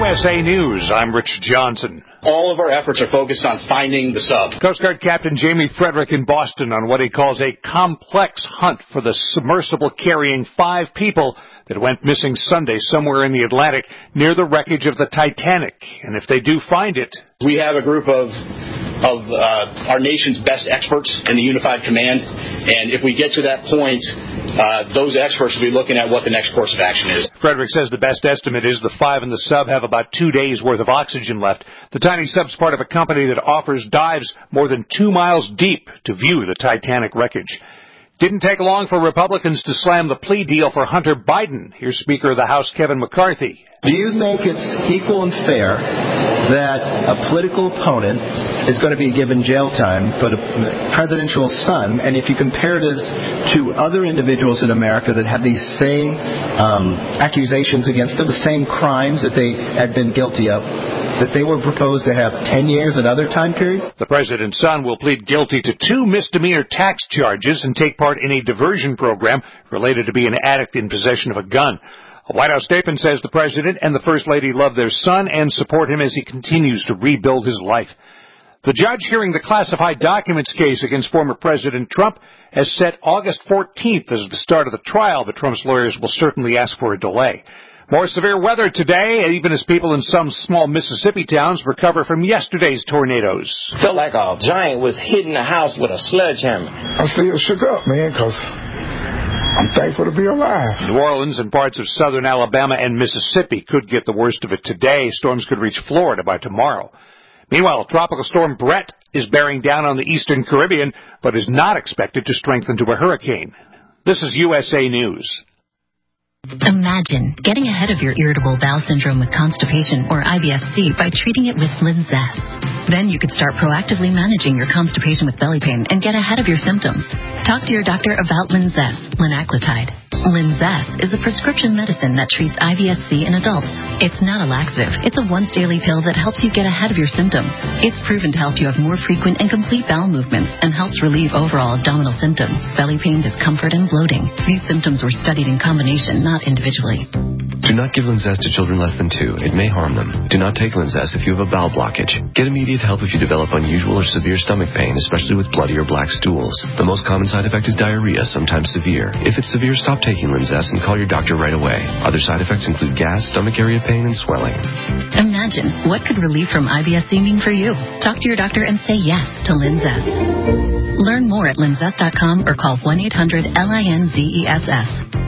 USA News, I'm Rich Johnson. All of our efforts are focused on finding the sub. Coast Guard Captain Jamie Frederick in Boston on what he calls a complex hunt for the submersible carrying 5 people that went missing Sunday somewhere in the Atlantic near the wreckage of the Titanic. And if they do find it, we have a group of our nation's best experts in the Unified Command, and if we get to that point, those experts will be looking at what the next course of action is. Frederick says the best estimate is the 5 in the sub have about 2 days' worth of oxygen left. The tiny sub's part of a company that offers dives more than 2 miles deep to view the Titanic wreckage. Didn't take long for Republicans to slam the plea deal for Hunter Biden. Here's Speaker of the House Kevin McCarthy. Do you think it's equal and fair that a political opponent is going to be given jail time, but a presidential son, and if you compare this to other individuals in America that have these same accusations against them, the same crimes that they had been guilty of, that they were proposed to have 10 years another time period? The president's son will plead guilty to 2 misdemeanor tax charges and take part in a diversion program related to being an addict in possession of a gun. A White House statement says the president and the First Lady love their son and support him as he continues to rebuild his life. The judge hearing the classified documents case against former President Trump has set August 14th as the start of the trial, but Trump's lawyers will certainly ask for a delay. More severe weather today, even as people in some small Mississippi towns recover from yesterday's tornadoes. Felt like a giant was hitting the house with a sledgehammer. I'm still shook up, man, because I'm thankful to be alive. New Orleans and parts of southern Alabama and Mississippi could get the worst of it today. Storms could reach Florida by tomorrow. Meanwhile, Tropical Storm Brett is bearing down on the eastern Caribbean, but is not expected to strengthen to a hurricane. This is USA News. Imagine getting ahead of your irritable bowel syndrome with constipation or IBS-C by treating it with Linzess. Then you could start proactively managing your constipation with belly pain and get ahead of your symptoms. Talk to your doctor about Linzess, linaclotide. Linzess is a prescription medicine that treats IBS-C in adults. It's not a laxative. It's a once-daily pill that helps you get ahead of your symptoms. It's proven to help you have more frequent and complete bowel movements and helps relieve overall abdominal symptoms, belly pain, discomfort, and bloating. These symptoms were studied in combination, not individually. Do not give Linzess to children less than 2. It may harm them. Do not take Linzess if you have a bowel blockage. Get immediate help if you develop unusual or severe stomach pain, especially with bloody or black stools. The most common side effect is diarrhea, sometimes severe. If it's severe, stop taking Linzess and call your doctor right away. Other side effects include gas, stomach area pain, and swelling. Imagine what could relief from IBS-C mean for you. Talk to your doctor and say yes to Linzess. Learn more at linzess.com or call 1-800-LINZESS.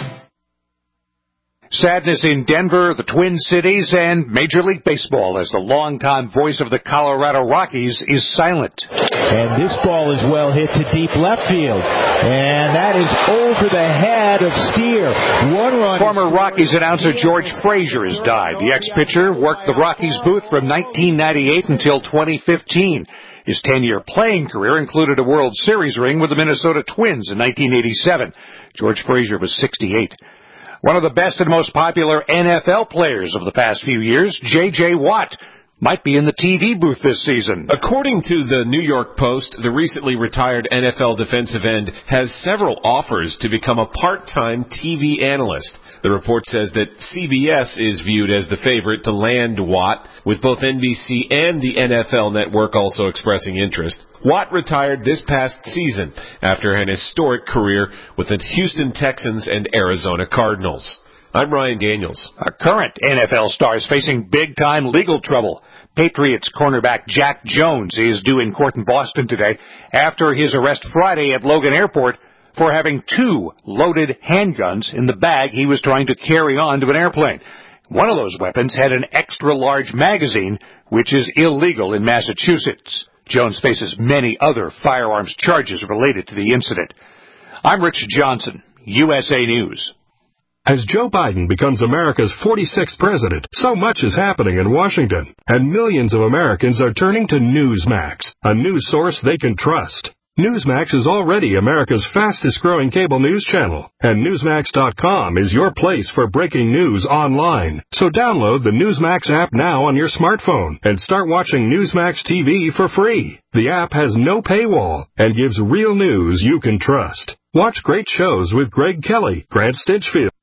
Sadness in Denver, the Twin Cities, and Major League Baseball as the longtime voice of the Colorado Rockies is silent. And this ball is well hit to deep left field. And that is over the head of Steer. One run. Former Rockies announcer George Frazier has died. The ex-pitcher worked the Rockies booth from 1998 until 2015. His 10-year playing career included a World Series ring with the Minnesota Twins in 1987. George Frazier was 68. One of the best and most popular NFL players of the past few years, J.J. Watt, might be in the TV booth this season. According to the New York Post, the recently retired NFL defensive end has several offers to become a part-time TV analyst. The report says that CBS is viewed as the favorite to land Watt, with both NBC and the NFL Network also expressing interest. Watt retired this past season after an historic career with the Houston Texans and Arizona Cardinals. I'm Ryan Daniels. A current NFL star is facing big-time legal trouble. Patriots cornerback Jack Jones is due in court in Boston today after his arrest Friday at Logan Airport for having 2 loaded handguns in the bag he was trying to carry on to an airplane. One of those weapons had an extra-large magazine, which is illegal in Massachusetts. Jones faces many other firearms charges related to the incident. I'm Rich Johnson, USA News. As Joe Biden becomes America's 46th president, so much is happening in Washington, and millions of Americans are turning to Newsmax, a news source they can trust. Newsmax is already America's fastest-growing cable news channel, and Newsmax.com is your place for breaking news online. So download the Newsmax app now on your smartphone and start watching Newsmax TV for free. The app has no paywall and gives real news you can trust. Watch great shows with Greg Kelly, Grant Stinchfield,